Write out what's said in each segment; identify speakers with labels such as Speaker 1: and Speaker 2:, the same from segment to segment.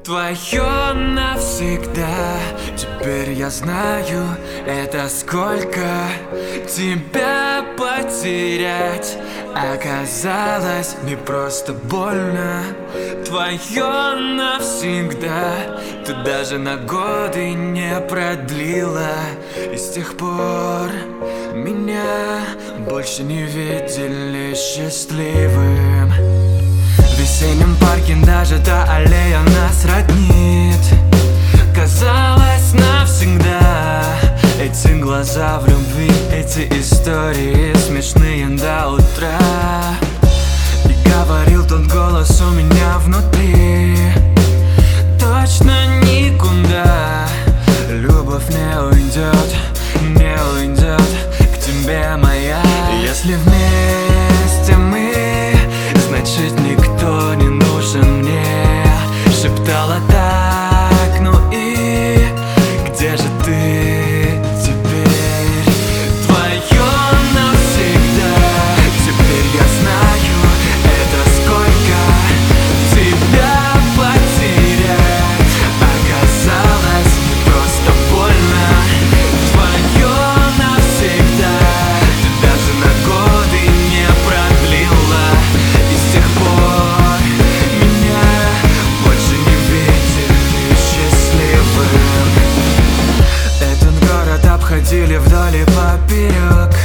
Speaker 1: Твое навсегда. Теперь я знаю, это сколько тебя потерять. Оказалось, не просто больно. Твое навсегда. Ты даже на годы не продлила. И с тех пор меня больше не видели счастливым. В весеннем парке даже та аллея нас роднит. Казалось, навсегда. Эти глаза в любви, эти истории смешные до утра. И говорил тот голос у меня внутри: точно никуда любовь не уйдет, не уйдет к тебе моя. Если вместе мы, значит никто не нужен мне. Шептала так, ну и где же ты теперь? Твое навсегда. Теперь я знаю, это сколько тебя потерять. Оказалось, не просто больно. Твое навсегда. Ты даже на годы не продлила. И с тех пор меня больше не видели счастливым. Этот город обходили вдоль и поперек.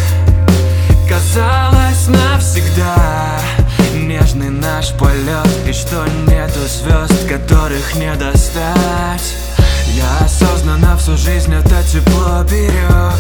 Speaker 1: Казалось, навсегда. Нежный наш полет, и что нету звезд, которых не достать. Я осознанно всю жизнь это тепло берег.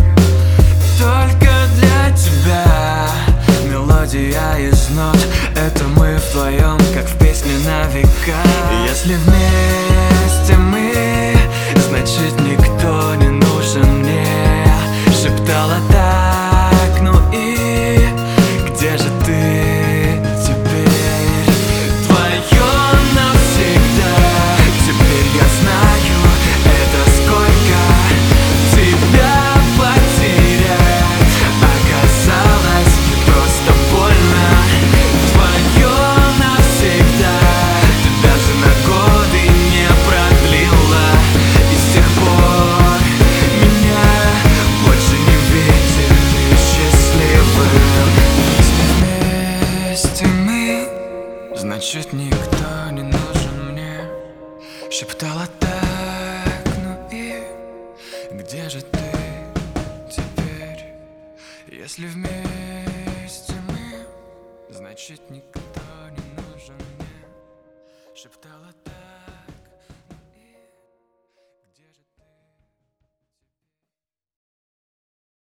Speaker 1: Только для тебя мелодия из нот. Это мы вдвоем, как в песне на века. Если вместе мы, значит никто не нужен мне. Шептала так, ну и где же ты теперь? Твое навсегда. Теперь я знаю, это сколько тебя потерять. Оказалось, не просто больно. Твое навсегда. Ты даже на годы не продлила. И с тех пор меня больше не видели счастливым. Если вместе мы, значит никто не нужен мне. Шептала так, ну и где же ты теперь? Если вместе мы, значит никто не нужен мне. Шептала так.